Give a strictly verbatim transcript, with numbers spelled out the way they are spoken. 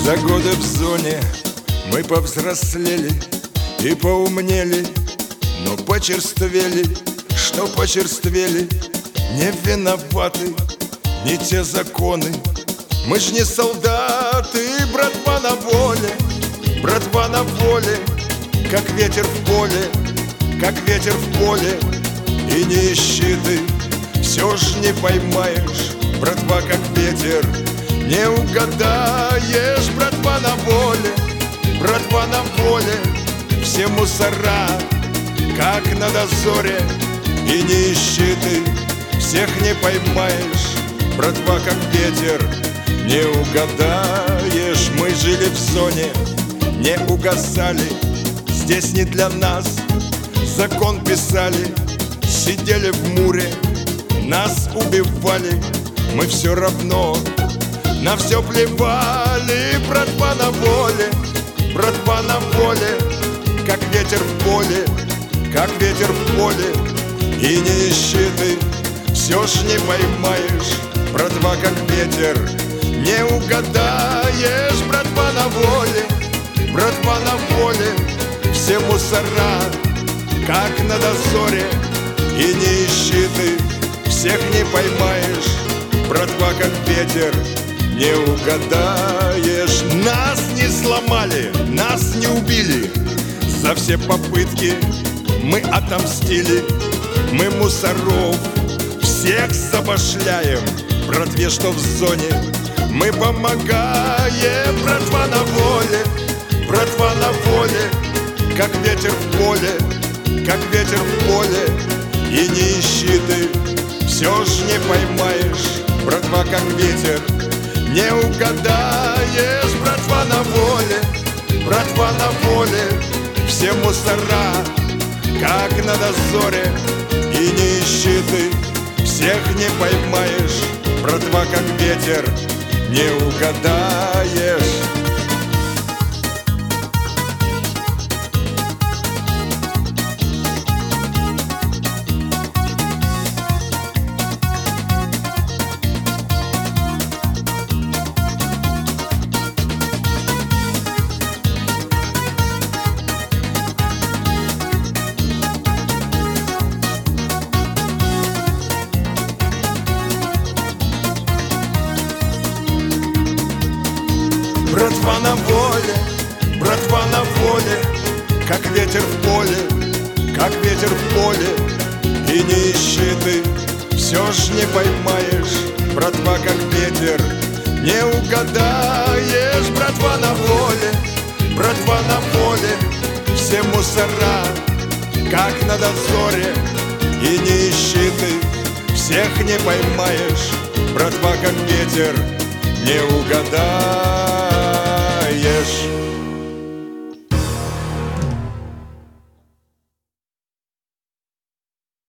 За годы в зоне мы повзрослели и поумнели, но почерствели, что почерствели. Не виноваты не те законы. Мы ж не солдаты, братва на воле, братва на воле, как ветер в поле, как ветер в поле. И не ищи ты, все ж не поймаешь, братва, как ветер. Не угадаешь, братва на воле, братва на воле. Все мусора, как на дозоре. И не ищи ты, всех не поймаешь, братва, как ветер. Не угадаешь, мы жили в зоне, не угасали. Здесь не для нас закон писали. Сидели в муре, нас убивали. Мы все равно на все плевали. Братва на воле, братва на воле, как ветер в поле, как ветер в поле. И не ищи ты, все ж не поймаешь, братва, как ветер. Не угадаешь, братва на воле, братва на воле. Все мусора, как на дозоре. И не ищи ты, всех не поймаешь, братва, как ветер. Не угадаешь. Нас не сломали, нас не убили. За все попытки мы отомстили. Мы мусоров всех забашляем, братве, что в зоне. Мы помогаем, братва на воле, братва на воле, как ветер в поле, как ветер в поле. И не ищи ты, все ж не поймаешь, братва, как ветер. Не угадаешь, братва на воле, братва на воле. Все мусора, как на дозоре. И не ищи ты, всех не поймаешь, братва, как ветер. Не угадаешь. Братва на воле, братва на воле, как ветер в поле, как ветер в поле. И не ищи ты, все ж не поймаешь, братва, как ветер. Не угадаешь, братва на воле, братва на воле. Все мусора, как на дозоре. И не ищи ты, всех не поймаешь, братва, как ветер. Не угадаешь.